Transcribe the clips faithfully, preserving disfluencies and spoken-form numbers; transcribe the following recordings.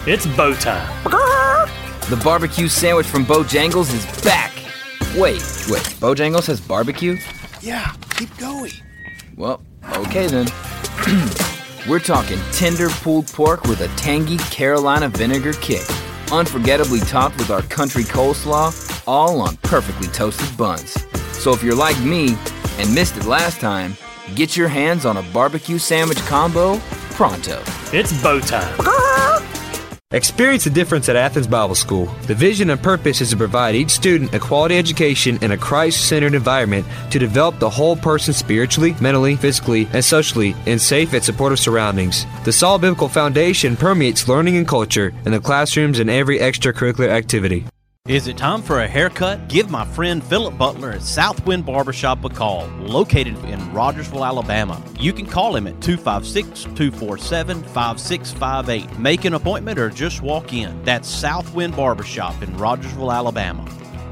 It's Bo time. The barbecue sandwich from Bojangles is back. Wait, wait, Bojangles has barbecue? Yeah, keep going. Well, okay then. We're talking tender pulled pork with a tangy Carolina vinegar kick. Unforgettably topped with our country coleslaw, all on perfectly toasted buns. So if you're like me and missed it last time, get your hands on a barbecue sandwich combo pronto. It's Bo time. Experience the difference at Athens Bible School. The vision and purpose is to provide each student a quality education in a Christ-centered environment to develop the whole person spiritually, mentally, physically, and socially in safe and supportive surroundings. The solid biblical foundation permeates learning and culture in the classrooms and every extracurricular activity. Is it time for a haircut? Give my friend Philip Butler at Southwind Barbershop a call, located in Rogersville, Alabama. You can call him at two five six, two four seven, five six five eight. Make an appointment or just walk in. That's Southwind Barbershop in Rogersville, Alabama.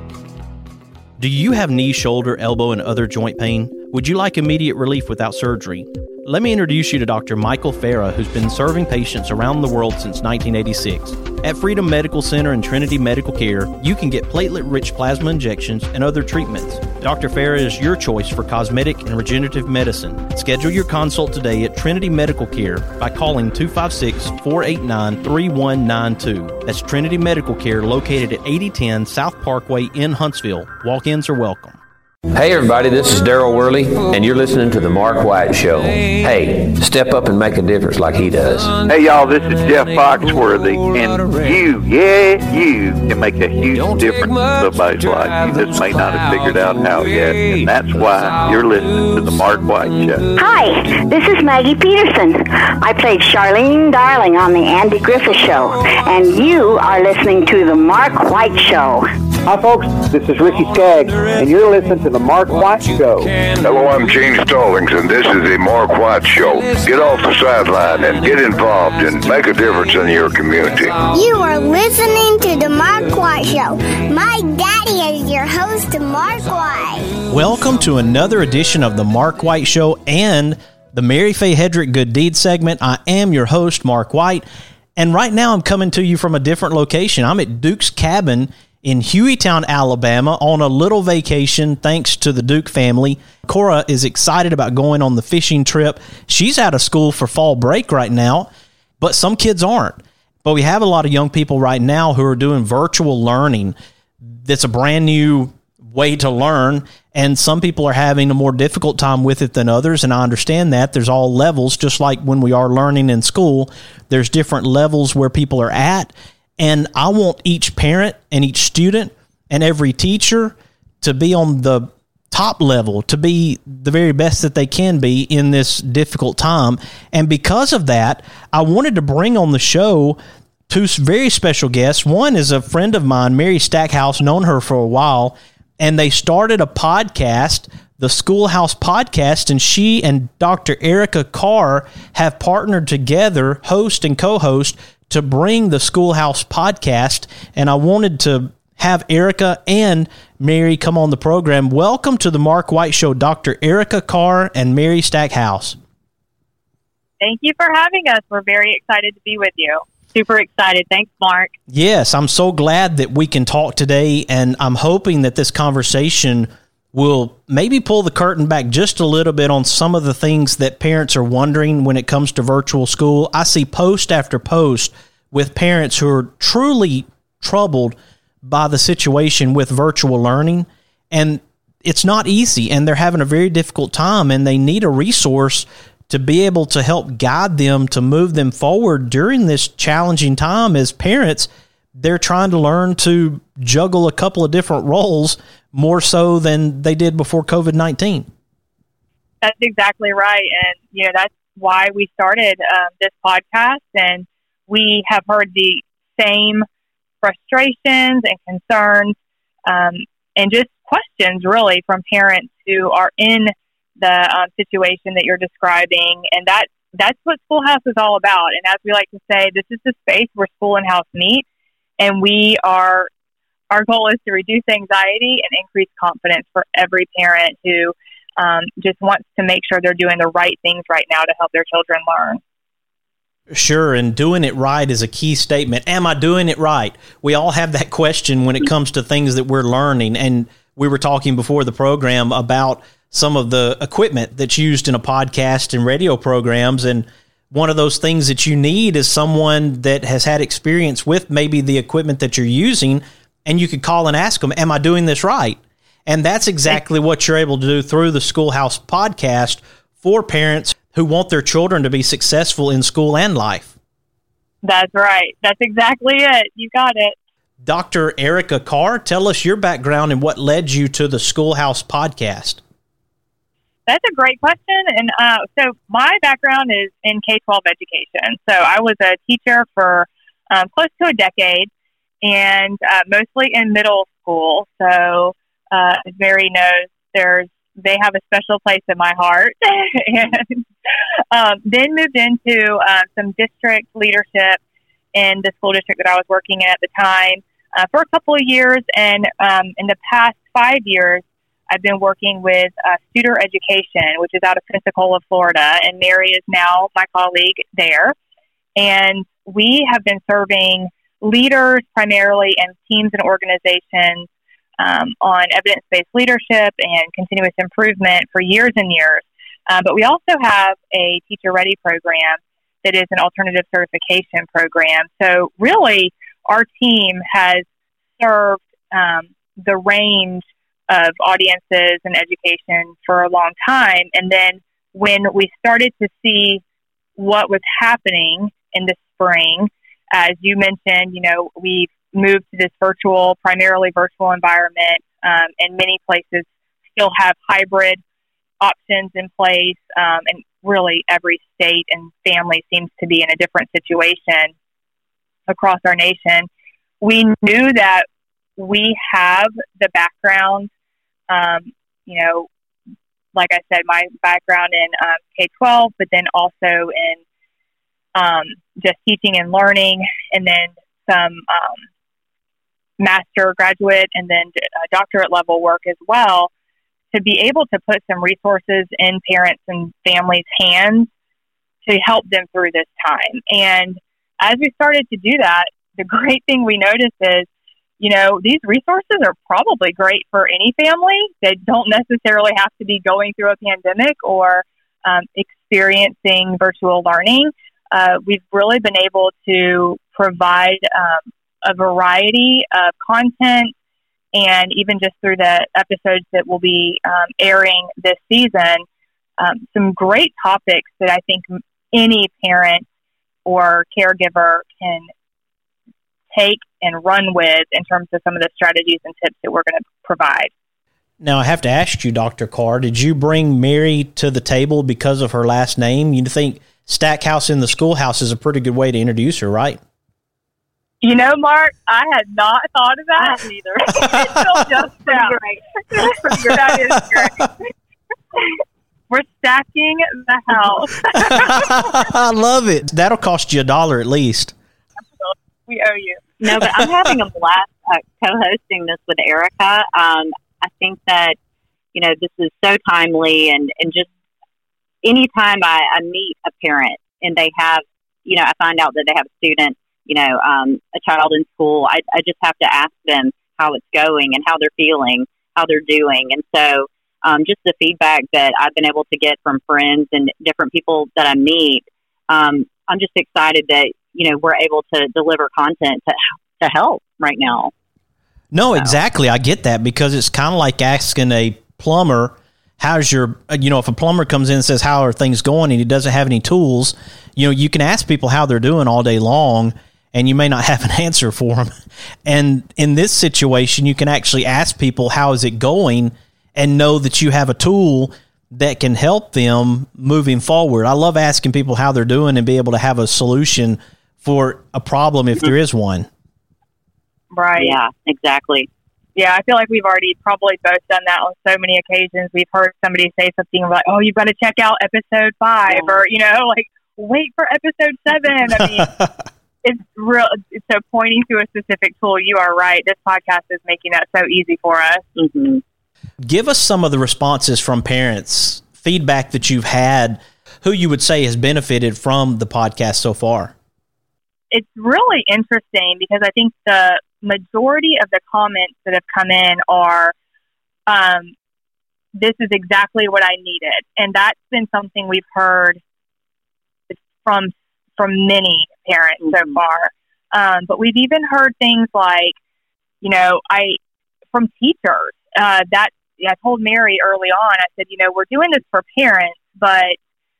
Do you have knee, shoulder, elbow, and other joint pain? Would you like immediate relief without surgery? Let me introduce you to Doctor Michael Farah, who's been serving patients around the world since nineteen eighty-six. At Freedom Medical Center and Trinity Medical Care, you can get platelet-rich plasma injections and other treatments. Doctor Farah is your choice for cosmetic and regenerative medicine. Schedule your consult today at Trinity Medical Care by calling two five six, four eight nine, three one nine two. That's Trinity Medical Care, located at eighty ten South Parkway in Huntsville. Walk-ins are welcome. Hey everybody, this is Daryl Worley, and you're listening to The Mark White Show. Hey, step up and make a difference like he does. Hey y'all, this is Jeff Foxworthy, and you, yeah, you can make a huge difference in somebody's life. You just may not have figured out how yet, and that's why you're listening to The Mark White Show. Hi, this is Maggie Peterson. I played Charlene Darling on The Andy Griffith Show, and you are listening to The Mark White Show. Hi folks, this is Ricky Skaggs, and you're listening to The Mark White Show. Hello, I'm Gene Stallings, and this is The Mark White Show. Get off the sideline and get involved and make a difference in your community. You are listening to The Mark White Show. My daddy is your host, Mark White. Welcome to another edition of The Mark White Show and the Mary Faye Hedrick Good Deed segment. I am your host, Mark White, and right now I'm coming to you from a different location. I'm at Duke's Cabin in Hueytown, Alabama, on a little vacation thanks to the Duke family. Cora is excited about going on the fishing trip. She's out of school for fall break right now, but some kids aren't. But we have a lot of young people right now who are doing virtual learning. That's a brand new way to learn, and some people are having a more difficult time with it than others, and I understand that. There's all levels, just like when we are learning in school. There's different levels where people are at. And I want each parent and each student and every teacher to be on the top level, to be the very best that they can be in this difficult time. And because of that, I wanted to bring on the show two very special guests. One is a friend of mine, Mary Stackhouse, known her for a while, and they started a podcast, the Schoolhouse Podcast, and she and Doctor Erica Carr have partnered together, host and co-host, to bring the Schoolhouse Podcast, and I wanted to have Erica and Mary come on the program. Welcome to the Mark White Show, Doctor Erica Carr and Mary Stackhouse. Thank you for having us. We're very excited to be with you. Super excited. Thanks, Mark. Yes, I'm so glad that we can talk today, and I'm hoping that this conversation will maybe pull the curtain back just a little bit on some of the things that parents are wondering when it comes to virtual school. I see post after post with parents who are truly troubled by the situation with virtual learning, and it's not easy, and they're having a very difficult time, and they need a resource to be able to help guide them, to move them forward during this challenging time. As parents, they're trying to learn to juggle a couple of different roles more so than they did before COVID nineteen. That's exactly right. And, you know, that's why we started um, this podcast. And we have heard the same frustrations and concerns um, and just questions, really, from parents who are in the um, situation that you're describing. And that that's what Schoolhouse is all about. And as we like to say, this is the space where school and house meet. And we are, our goal is to reduce anxiety and increase confidence for every parent who um, just wants to make sure they're doing the right things right now to help their children learn. Sure, and doing it right is a key statement. Am I doing it right? We all have that question when it comes to things that we're learning, and we were talking before the program about some of the equipment that's used in a podcast and radio programs, and one of those things that you need is someone that has had experience with maybe the equipment that you're using, and you could call and ask them, am I doing this right? And that's exactly what you're able to do through the Schoolhouse podcast for parents who want their children to be successful in school and life. That's right. That's exactly it. You got it. Doctor Erica Carr, tell us your background and what led you to the Schoolhouse podcast. That's a great question. And uh, so my background is in K twelve education. So I was a teacher for um, close to a decade, and uh, mostly in middle school. So uh, as Mary knows, there's they have a special place in my heart. and um, then moved into uh, some district leadership in the school district that I was working in at the time uh, for a couple of years. And um, in the past five years, I've been working with uh, Studer Education, which is out of Pensacola, Florida, and Mary is now my colleague there. And we have been serving leaders primarily in teams and organizations um, on evidence-based leadership and continuous improvement for years and years. Uh, but we also have a Teacher Ready program that is an alternative certification program. So really, our team has served um, the range of audiences and education for a long time. And then when we started to see what was happening in the spring, as you mentioned, you know, we've moved to this virtual, primarily virtual environment, um, and many places still have hybrid options in place. Um, and really every state and family seems to be in a different situation across our nation. We knew that we have the background, um, you know, like I said, my background in um, K twelve, but then also in um, just teaching and learning, and then some um, master, graduate, and then uh, doctorate level work as well, to be able to put some resources in parents and families' hands to help them through this time. And as we started to do that, the great thing we noticed is, you know, these resources are probably great for any family. They don't necessarily have to be going through a pandemic or um, experiencing virtual learning. Uh, we've really been able to provide um, a variety of content, and even just through the episodes that will be um, airing this season, um, some great topics that I think any parent or caregiver can take and run with in terms of some of the strategies and tips that we're going to provide. Now, I have to ask you, Doctor Carr, did you bring Mary to the table because of her last name? You think Stackhouse in the Schoolhouse is a pretty good way to introduce her, right? You know, Mark, I had not thought of that either. Until just now. Great. That is great. We're stacking the house. I love it. That'll cost you a dollar at least. We owe you. No, but I'm having a blast uh, co-hosting this with Erica. Um, I think that, you know, this is so timely, and, and just anytime I, I meet a parent and they have, you know, I find out that they have a student, you know, um, a child in school, I, I just have to ask them how it's going and how they're feeling, how they're doing. And so um, just the feedback that I've been able to get from friends and different people that I meet, um, I'm just excited that, you know, we're able to deliver content to to help right now. No, so. Exactly. I get that, because it's kind of like asking a plumber, how's your, you know, if a plumber comes in and says, how are things going, and he doesn't have any tools, you know, you can ask people how they're doing all day long, and you may not have an answer for them. And in this situation, you can actually ask people, how is it going, and know that you have a tool that can help them moving forward. I love asking people how they're doing and be able to have a solution for a problem if there is one. Right. Yeah, exactly. Yeah, I feel like we've already probably both done that on so many occasions. We've heard somebody say something like, oh, you've got to check out episode five, yeah. or, you know, like, wait for episode seven. I mean, it's real. So pointing to a specific tool, you are right. This podcast is making that so easy for us. Mm-hmm. Give us some of the responses from parents, feedback that you've had who you would say has benefited from the podcast so far? It's really interesting because I think the majority of the comments that have come in are, um, this is exactly what I needed. And that's been something we've heard from from many parents mm-hmm. so far. Um, but we've even heard things like, you know, I from teachers. Uh, that I told Mary early on, I said, you know, we're doing this for parents, but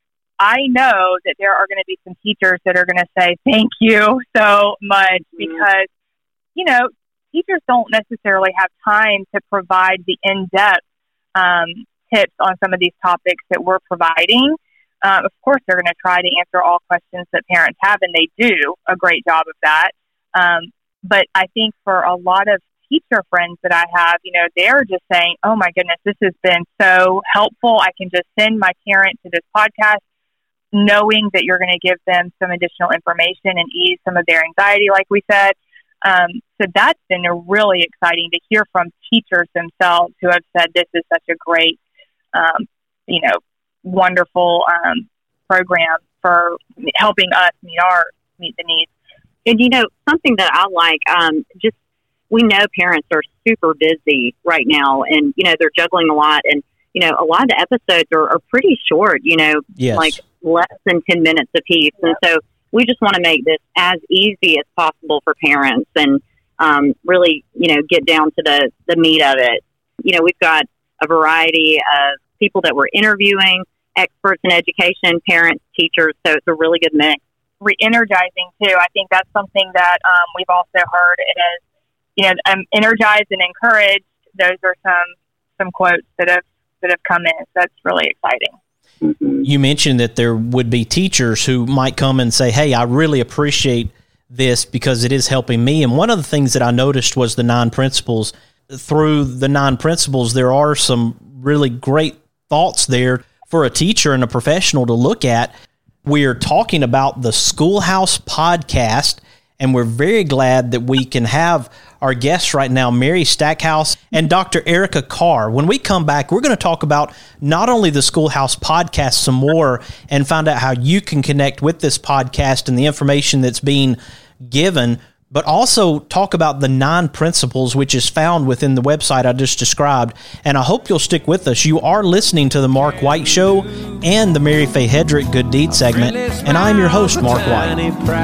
I know that there are going to be some teachers that are going to say thank you so much mm-hmm. because, you know, teachers don't necessarily have time to provide the in-depth um, tips on some of these topics that we're providing. Uh, of course, they're going to try to answer all questions that parents have, and they do a great job of that. Um, but I think for a lot of teacher friends that I have, you know, they're just saying, oh my goodness, this has been so helpful. I can just send my parent to this podcast knowing that you're going to give them some additional information and ease some of their anxiety, like we said. Um, so that's been really exciting to hear from teachers themselves who have said this is such a great, um, you know, wonderful um, program for helping us meet our meet the needs. And, you know, something that I like, um, just we know parents are super busy right now and, you know, they're juggling a lot. And, you know, a lot of the episodes are, are pretty short, you know, yes. like less than ten minutes apiece. Yep. And so we just want to make this as easy as possible for parents and um, really, you know, get down to the, the meat of it. You know, we've got a variety of people that we're interviewing, experts in education, parents, teachers. So it's a really good mix. Re-energizing too. I think that's something that um, we've also heard is, you know, I'm energized and encouraged. Those are some some quotes that have that have come in. So that's really exciting. Mm-hmm. You mentioned that there would be teachers who might come and say, hey, I really appreciate this because it is helping me. And one of the things that I noticed was the nine principles. Through the nine principles, there are some really great thoughts there for a teacher and a professional to look at. We're talking about the Schoolhouse Podcast, and we're very glad that we can have our guests right now, Mary Stackhouse and Doctor Erica Carr. When we come back, we're going to talk about not only the Schoolhouse Podcast some more and find out how you can connect with this podcast and the information that's being given, but also talk about the nine principles, which is found within the website I just described. And I hope you'll stick with us. You are listening to The Mark White Show and the Mary Faye Hedrick Good Deed segment, and I'm your host, Mark White.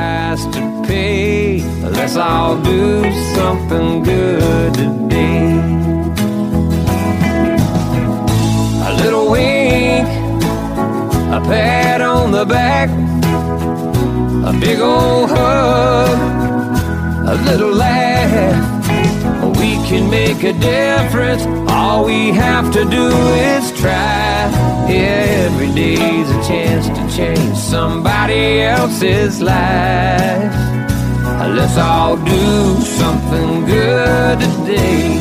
Let's all do something good today. A little wink, a pat on the back, a big old hug, a little laugh, we can make a difference. All we have to do is try. Yeah, every day's a chance to change somebody else's life. Let's all do something good today.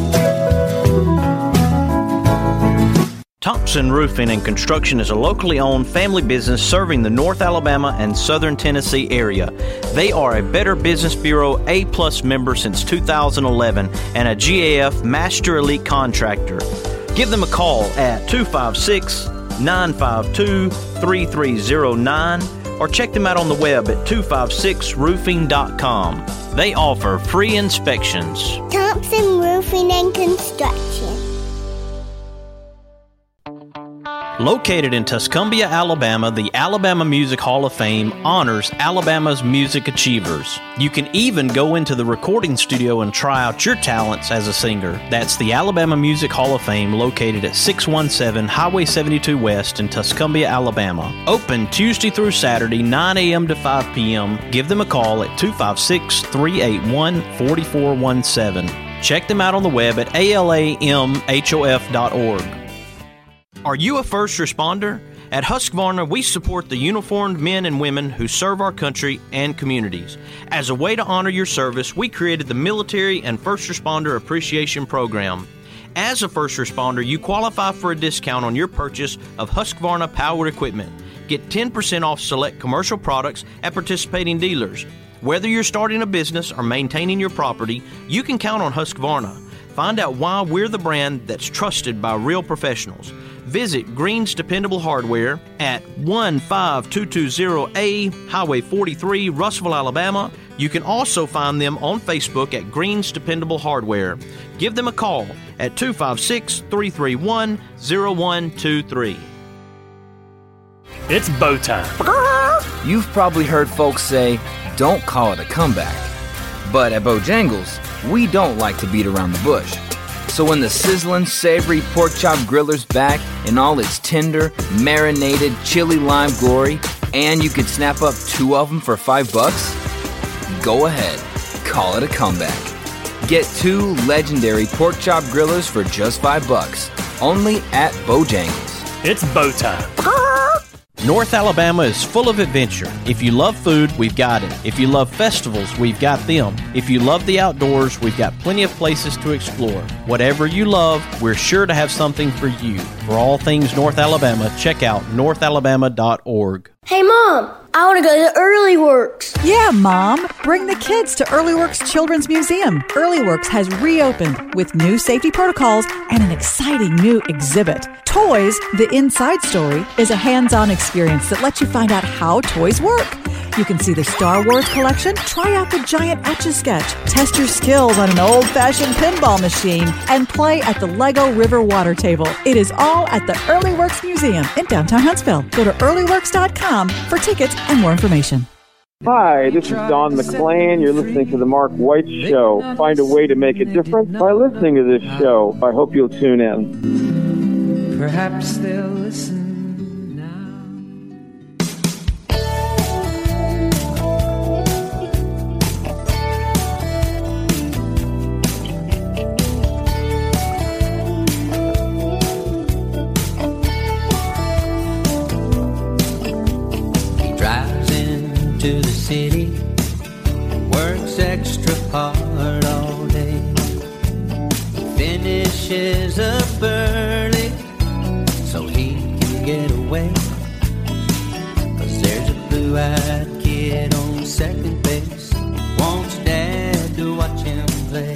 Thompson Roofing and Construction is a locally owned family business serving the North Alabama and Southern Tennessee area. They are a Better Business Bureau A-plus member since two thousand eleven and a G A F Master Elite Contractor. Give them a call at two five six, nine five two, three three zero nine or check them out on the web at two five six roofing dot com. They offer free inspections. Thompson Roofing and Construction. Located in Tuscumbia, Alabama, the Alabama Music Hall of Fame honors Alabama's music achievers. You can even go into the recording studio and try out your talents as a singer. That's the Alabama Music Hall of Fame, located at six one seven Highway seventy-two West in Tuscumbia, Alabama. Open Tuesday through Saturday, nine a.m. to five p.m. Give them a call at two five six, three eight one, four four one seven. Check them out on the web at A L A M H O F dot org. Are you a first responder? At Husqvarna, we support the uniformed men and women who serve our country and communities. As a way to honor your service, we created the Military and First Responder Appreciation Program. As a first responder, you qualify for a discount on your purchase of Husqvarna powered equipment. Get ten percent off select commercial products at participating dealers. Whether you're starting a business or maintaining your property, you can count on Husqvarna. Find out why we're the brand that's trusted by real professionals. visit Green's Dependable Hardware at one five two two zero A Highway forty-three, Russellville, Alabama. You can also find them on Facebook at Green's Dependable Hardware. Give them a call at two five six, three three one, zero one two three. It's bow time. You've probably heard folks say, don't call it a comeback. But at Bojangles, we don't like to beat around the bush. So when the sizzling, savory pork chop griller's back in all its tender, marinated, chili lime glory, and you could snap up two of them for five bucks, go ahead, call it a comeback. Get two legendary pork chop grillers for just five bucks, only at Bojangles. It's bow time. North Alabama is full of adventure. If you love food, we've got it. If you love festivals, we've got them. If you love the outdoors, we've got plenty of places to explore. Whatever you love, we're sure to have something for you. For all things North Alabama, check out north alabama dot org. Hey, Mom, I want to go to Early Works. Yeah, Mom. Bring the kids to Early Works Children's Museum. Early Works has reopened with new safety protocols and an exciting new exhibit. Toys, The Inside Story, is a hands-on experience that lets you find out how toys work. You can see the Star Wars collection, try out the giant Etch-a-Sketch, test your skills on an old-fashioned pinball machine, and play at the Lego River water table. It is all at the Early Works Museum in downtown Huntsville. Go to early works dot com for tickets and more information. Hi, this is Don McClain. You're listening to The Mark White Show. Find a way to make a difference by listening to this show. I hope you'll tune in. Perhaps they'll listen. To the city, works extra hard all day, finishes up early so he can get away, 'cause there's a blue-eyed kid on second base, wants dad to watch him play.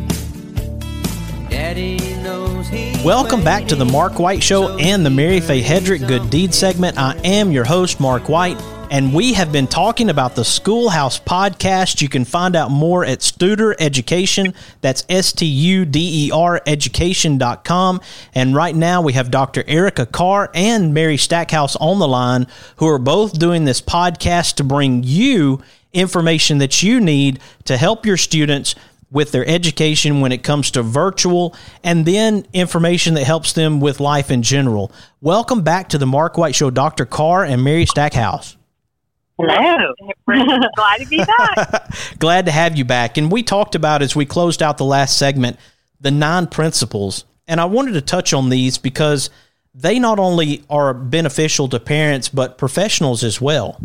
Daddy knows he. Welcome back to the Mark White Show and the Mary Faye Hedrick Good Deed segment. I am your host, Mark White. And we have been talking about the Schoolhouse Podcast. You can find out more at Studer Education. That's S T U D E R education dot com. And right now we have Doctor Erica Carr and Mary Stackhouse on the line, who are both doing this podcast to bring you information that you need to help your students with their education when it comes to virtual, and then information that helps them with life in general. Welcome back to the Mark White Show, Doctor Carr and Mary Stackhouse. Hello. Glad to be back. Glad to have you back. And we talked about, as we closed out the last segment, the nine principles. And I wanted to touch on these because they not only are beneficial to parents, but professionals as well.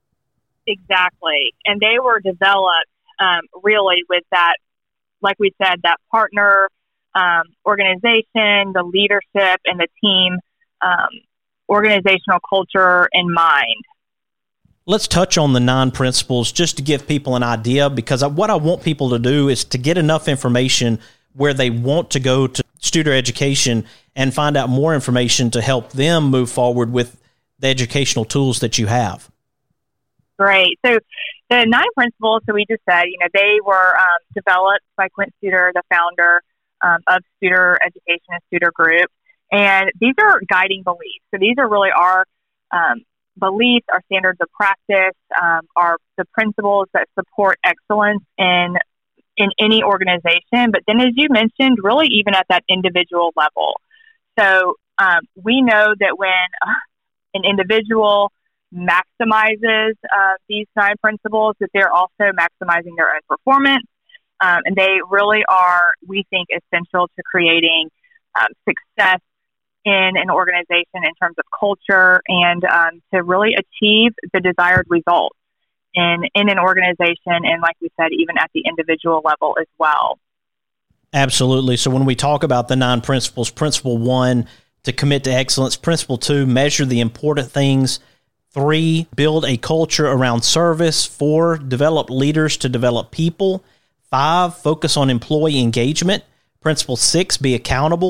Exactly. And they were developed um, really with that, like we said, that partner um, organization, the leadership, and the team um, organizational culture in mind. Let's touch on the nine principles just to give people an idea, because what I want people to do is to get enough information where they want to go to Studer Education and find out more information to help them move forward with the educational tools that you have. Great. So the nine principles, so we just said, you know, they were um, developed by Quint Studer, the founder um, of Studer Education and Studer Group. And these are guiding beliefs. So these are really our um, beliefs, our standards of practice, um, are the principles that support excellence in in any organization. But then, as you mentioned, really even at that individual level. So um, we know that when uh, an individual maximizes uh, these nine principles, that they're also maximizing their own performance. Um, and they really are, we think, essential to creating um, success in an organization in terms of culture and um, to really achieve the desired results in, in an organization. And like we said, even at the individual level as well. Absolutely. So when we talk about the nine principles, principle one, to commit to excellence. Principle two, measure the important things. Three, build a culture around service. Four, develop leaders to develop people. Five, focus on employee engagement. Principle six, be accountable.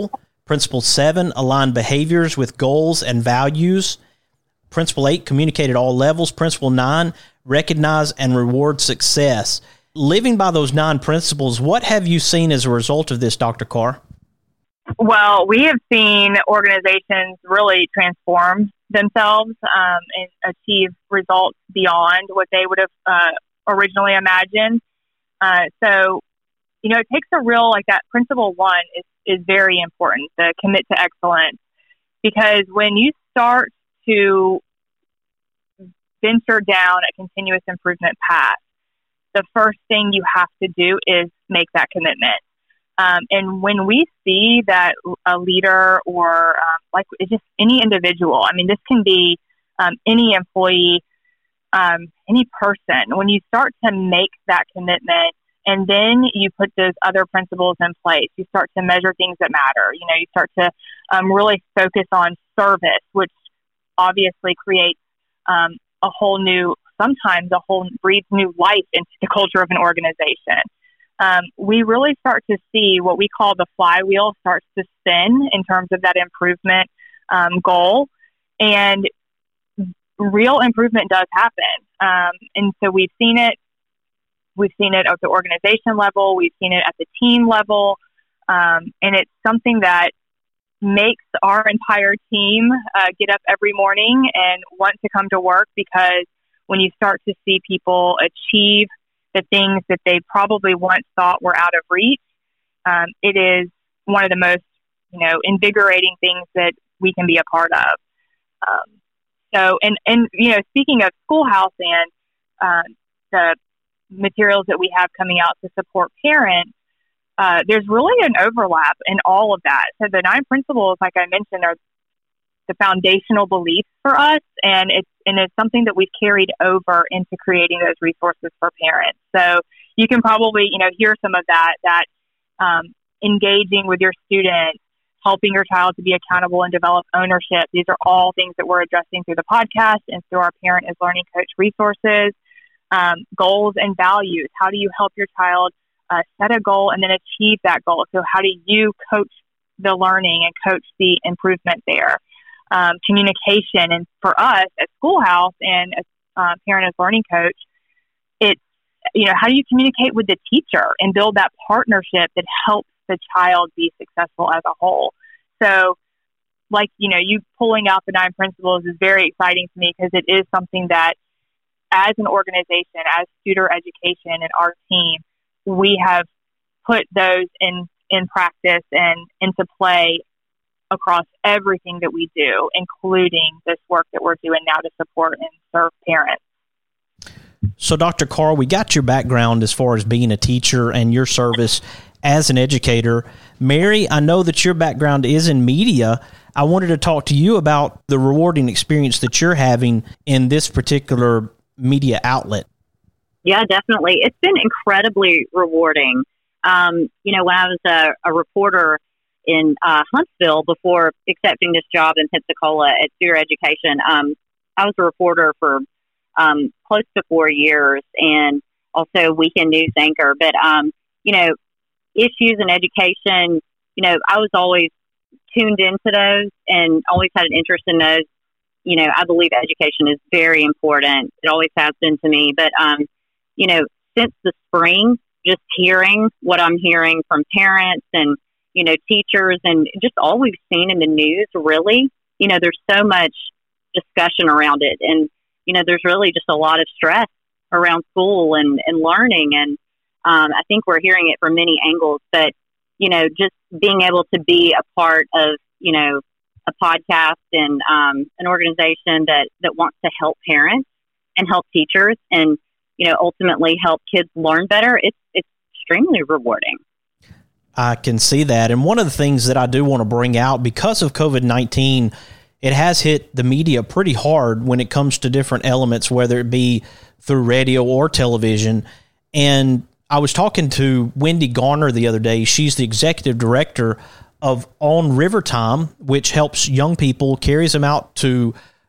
Principle seven, align behaviors with goals and values. Principle eight, communicate at all levels. Principle nine, recognize and reward success. Living by those nine principles, what have you seen as a result of this, Doctor Carr? Well, we have seen organizations really transform themselves um, and achieve results beyond what they would have uh, originally imagined. Uh, so, you know, it takes a real, like that principle one is, is very important, to commit to excellence. Because when you start to venture down a continuous improvement path, the first thing you have to do is make that commitment. Um, and when we see that a leader or um, like it's just any individual, I mean, this can be um, any employee, um, any person, when you start to make that commitment and then you put those other principles in place, you start to measure things that matter. You know, you start to um, really focus on service, which obviously creates um, a whole new, sometimes a whole breathes new life into the culture of an organization. Um, we really start to see what we call the flywheel starts to spin in terms of that improvement um, goal. And real improvement does happen. Um, and so we've seen it. We've seen it at the organization level. We've seen it at the team level. Um, and it's something that makes our entire team uh, get up every morning and want to come to work, because when you start to see people achieve the things that they probably once thought were out of reach, um, it is one of the most, you know, invigorating things that we can be a part of. Um, so, and, and, you know, speaking of Schoolhouse and um, the materials that we have coming out to support parents, uh, there's really an overlap in all of that. So the nine principles, like I mentioned, are the foundational beliefs for us, and it's and it's something that we've carried over into creating those resources for parents. So you can probably, you know, hear some of that, that um, engaging with your students, helping your child to be accountable and develop ownership. These are all things that we're addressing through the podcast and through our Parent as Learning Coach resources. Um, goals and values. How do you help your child uh, set a goal and then achieve that goal? So how do you coach the learning and coach the improvement there? Um, communication. And for us at Schoolhouse and as uh, Parent as Learning Coach, it's, you know, how do you communicate with the teacher and build that partnership that helps the child be successful as a whole? So like, you know, you pulling out the nine principles is very exciting to me, because it is something that as an organization, as Studer Education and our team, we have put those in, in practice and into play across everything that we do, including this work that we're doing now to support and serve parents. So, Doctor Carr, we got your background as far as being a teacher and your service as an educator. Mary, I know that your background is in media. I wanted to talk to you about the rewarding experience that you're having in this particular media outlet. Yeah, definitely. It's been incredibly rewarding. Um, you know, when I was a, a reporter in uh, Huntsville before accepting this job in Pensacola at Studer Education, um, I was a reporter for um, close to four years and also weekend news anchor. But, um, you know, issues in education, you know, I was always tuned into those and always had an interest in those. You know, I believe education is very important. It always has been to me. But, um, you know, since the spring, just hearing what I'm hearing from parents and, you know, teachers and just all we've seen in the news, really, you know, there's so much discussion around it. And, you know, there's really just a lot of stress around school and, and learning. And um, I think we're hearing it from many angles. But, you know, just being able to be a part of, you know, a podcast and um, an organization that, that wants to help parents and help teachers and, you know, ultimately help kids learn better, it's it's extremely rewarding. I can see that. And one of the things that I do want to bring out, because of COVID nineteen, it has hit the media pretty hard when it comes to different elements, whether it be through radio or television. And I was talking to Wendy Garner the other day. She's the executive director of On River Time, which helps young people, carries them out to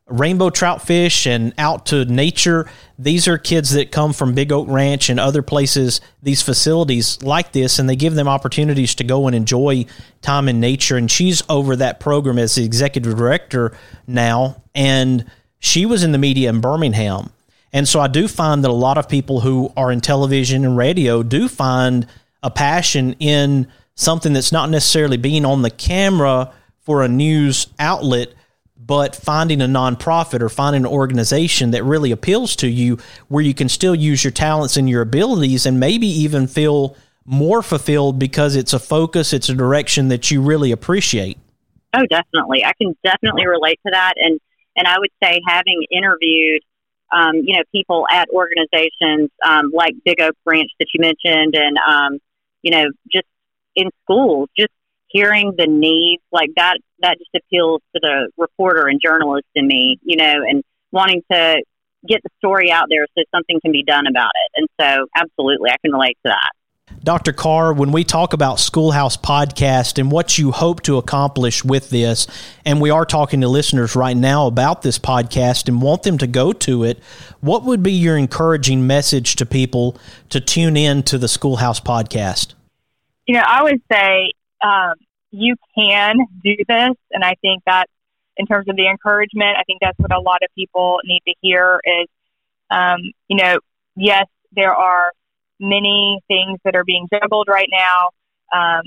rainbow trout fish and out to nature. These are kids that come from Big Oak Ranch and other places, these facilities like this, and they give them opportunities to go and enjoy time in nature. And she's over that program as the executive director now, and she was in the media in Birmingham. And so I do find that a lot of people who are in television and radio do find a passion in something that's not necessarily being on the camera for a news outlet, but finding a nonprofit or finding an organization that really appeals to you, where you can still use your talents and your abilities and maybe even feel more fulfilled because it's a focus, it's a direction that you really appreciate. Oh, definitely. I can definitely relate to that. And, and I would say having interviewed, um, you know, people at organizations um, like Big Oak Ranch that you mentioned, and, um, you know, just in schools, just hearing the needs like that, that just appeals to the reporter and journalist in me, you know, and wanting to get the story out there so something can be done about it. And so absolutely, I can relate to that. Doctor Carr, when we talk about Schoolhouse Podcast and what you hope to accomplish with this, and we are talking to listeners right now about this podcast and want them to go to it, what would be your encouraging message to people to tune in to the Schoolhouse Podcast? You know, I would say, um, you can do this. And I think that in terms of the encouragement, I think that's what a lot of people need to hear is, um, you know, yes, there are many things that are being juggled right now. Um,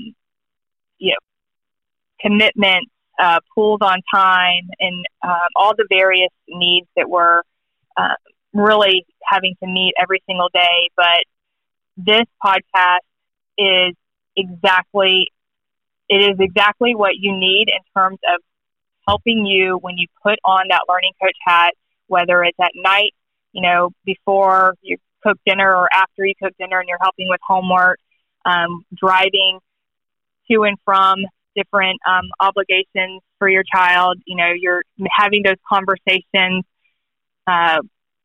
you know, commitments, uh, pools on time, and um, all the various needs that we're uh, really having to meet every single day. But this podcast is exactly It is exactly what you need in terms of helping you when you put on that learning coach hat, whether it's at night, you know, before you cook dinner or after you cook dinner and you're helping with homework, um, driving to and from different um, obligations for your child. You know, you're having those conversations uh,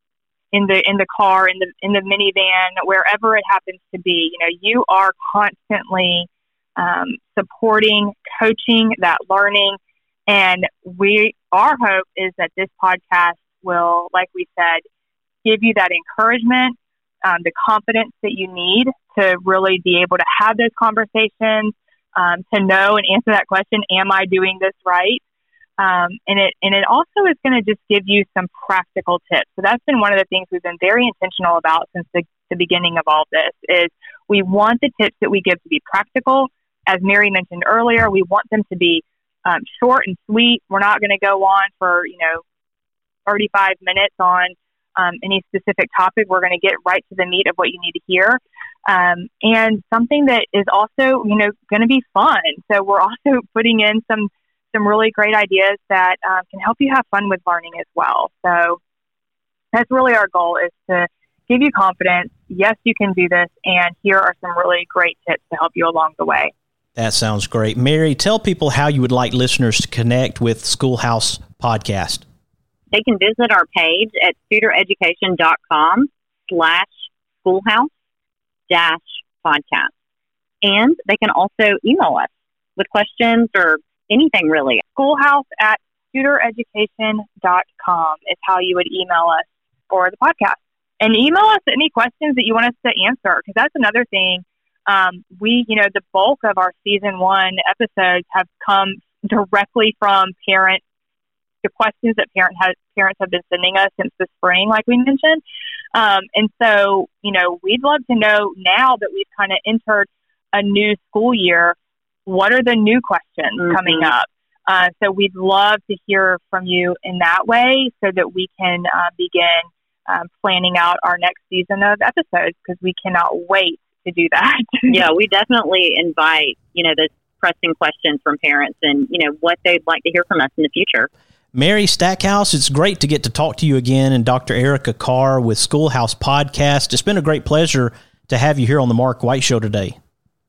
in the in the car, in the in the minivan, wherever it happens to be. You know, you are constantly Um, supporting, coaching that learning. And we, our hope is that this podcast will, like we said, give you that encouragement, um, the confidence that you need to really be able to have those conversations, um, to know and answer that question, am I doing this right? Um, and it and it also is going to just give you some practical tips. So that's been one of the things we've been very intentional about since the, the beginning of all this is we want the tips that we give to be practical. As Mary mentioned earlier, we want them to be um, short and sweet. We're not going to go on for, you know, thirty-five minutes on um, any specific topic. We're going to get right to the meat of what you need to hear. Um, and something that is also, you know, going to be fun. So we're also putting in some, some really great ideas that um, can help you have fun with learning as well. So that's really our goal, is to give you confidence. Yes, you can do this. And here are some really great tips to help you along the way. That sounds great. Mary, tell people how you would like listeners to connect with Schoolhouse Podcast. They can visit our page at studereducation.com slash schoolhouse dash podcast. And they can also email us with questions or anything really. Schoolhouse at studereducation dot com is how you would email us for the podcast. And email us any questions that you want us to answer, because that's another thing. Um, we, you know, the bulk of our season one episodes have come directly from parents, the questions that parent has, parents have been sending us since the spring, like we mentioned. Um, and so, you know, we'd love to know now that we've kind of entered a new school year, what are the new questions mm-hmm. coming up? Uh, so we'd love to hear from you in that way so that we can uh, begin um, planning out our next season of episodes, because we cannot wait to do that. Yeah, we definitely invite, you know, those pressing questions from parents and, you know, what they'd like to hear from us in the future. Mary Stackhouse, it's great to get to talk to you again, and Doctor Erica Carr with Schoolhouse Podcast. It's been a great pleasure to have you here on the Mark White Show today.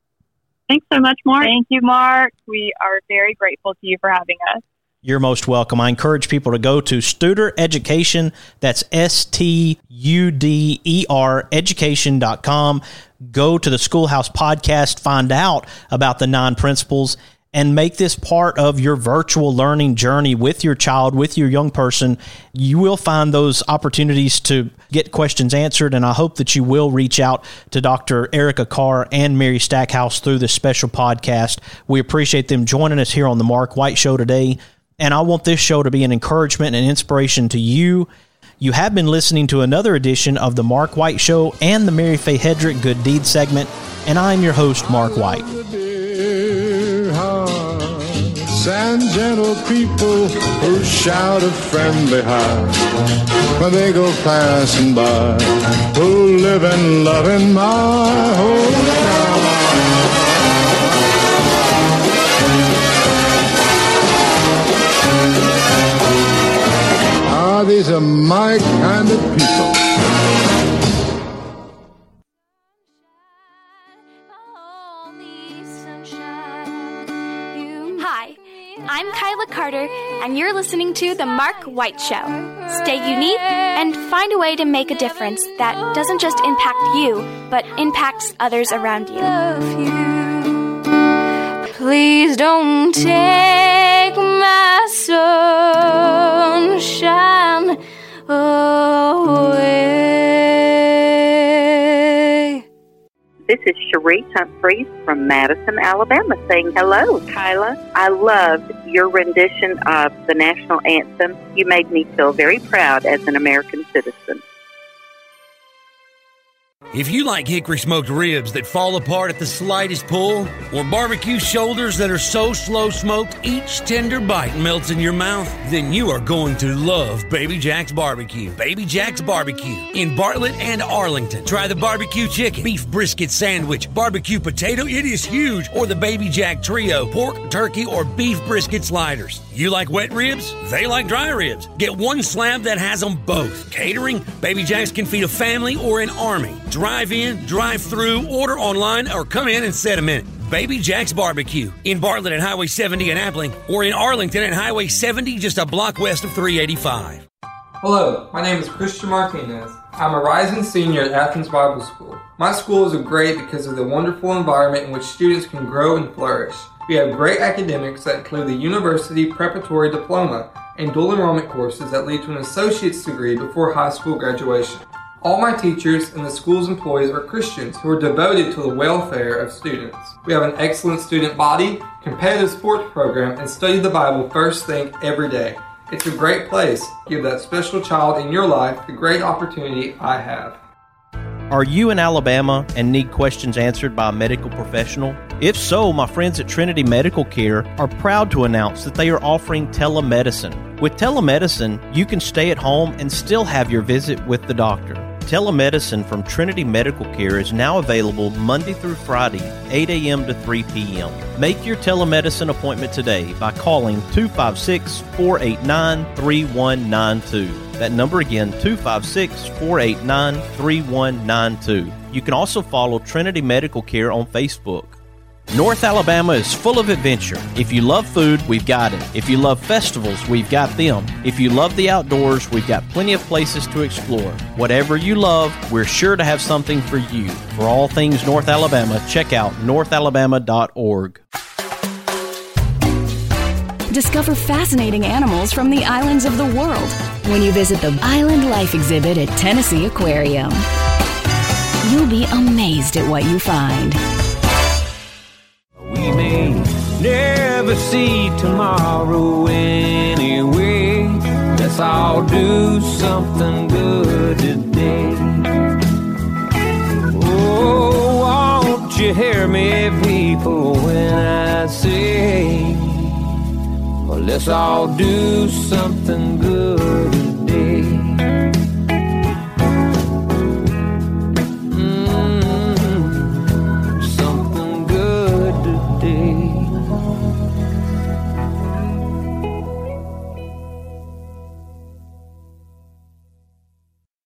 Thanks so much, Mark. Thank you, Mark. We are very grateful to you for having us. You're most welcome. I encourage people to go to Studer Education. That's S T U D E R education dot com. Go to the Schoolhouse Podcast, find out about the nine principles, and make this part of your virtual learning journey with your child, with your young person. You will find those opportunities to get questions answered, and I hope that you will reach out to Doctor Erica Carr and Mary Stackhouse through this special podcast. We appreciate them joining us here on the Mark White Show today, and I want this show to be an encouragement and inspiration to you. You have been listening to another edition of the Mark White Show and the Mary Faye Hedrick Good Deed segment, and I'm your host, Mark White. And gentle people who shout a friendly hi when they go passing by, who live and love in my hometown. Ah, these are my kind of people. I'm Kyla Carter, and you're listening to The Mark White Show. Stay unique and find a way to make a difference that doesn't just impact you, but impacts others around you. Please don't take my sunshine away. This is Cherie Humphreys from Madison, Alabama, saying hello, Kyla. I loved your rendition of the national anthem. You made me feel very proud as an American citizen. If you like hickory smoked ribs that fall apart at the slightest pull, or barbecue shoulders that are so slow smoked each tender bite melts in your mouth, then you are going to love Baby Jack's Barbecue. Baby Jack's Barbecue in Bartlett and Arlington. Try the barbecue chicken, beef brisket sandwich, barbecue potato, it is huge, or the Baby Jack Trio, pork, turkey, or beef brisket sliders. You like wet ribs? They like dry ribs. Get one slab that has them both. Catering? Baby Jack's can feed a family or an army. Drive in, drive through, order online, or come in and set a minute. Baby Jack's Barbecue in Bartlett at Highway seventy in Appling, or in Arlington at Highway seventy, just a block west of three eighty-five. Hello, my name is Christian Martinez. I'm a rising senior at Athens Bible School. My school is great because of the wonderful environment in which students can grow and flourish. We have great academics that include the University Preparatory Diploma and dual enrollment courses that lead to an associate's degree before high school graduation. All my teachers and the school's employees are Christians who are devoted to the welfare of students. We have an excellent student body, competitive sports program, and study the Bible first thing every day. It's a great place. Give that special child in your life the great opportunity I have. Are you in Alabama and need questions answered by a medical professional? If so, my friends at Trinity Medical Care are proud to announce that they are offering telemedicine. With telemedicine, you can stay at home and still have your visit with the doctor. Telemedicine from Trinity Medical Care is now available Monday through Friday, eight a.m. to three p.m. Make your telemedicine appointment today by calling two five six, four eight nine, three one nine two. That number again, two five six, four eight nine, three one nine two. You can also follow Trinity Medical Care on Facebook. North Alabama is full of adventure. If you love food, we've got it. If you love festivals, we've got them. If you love the outdoors, we've got plenty of places to explore. Whatever you love, we're sure to have something for you. For all things North Alabama, check out north alabama dot org. Discover fascinating animals from the islands of the world when you visit the Island Life exhibit at Tennessee Aquarium. You'll be amazed at what you find. We may never see tomorrow anyway. Let's all do something good today. Oh, won't you hear me, people, when I say, well, let's all do something good today.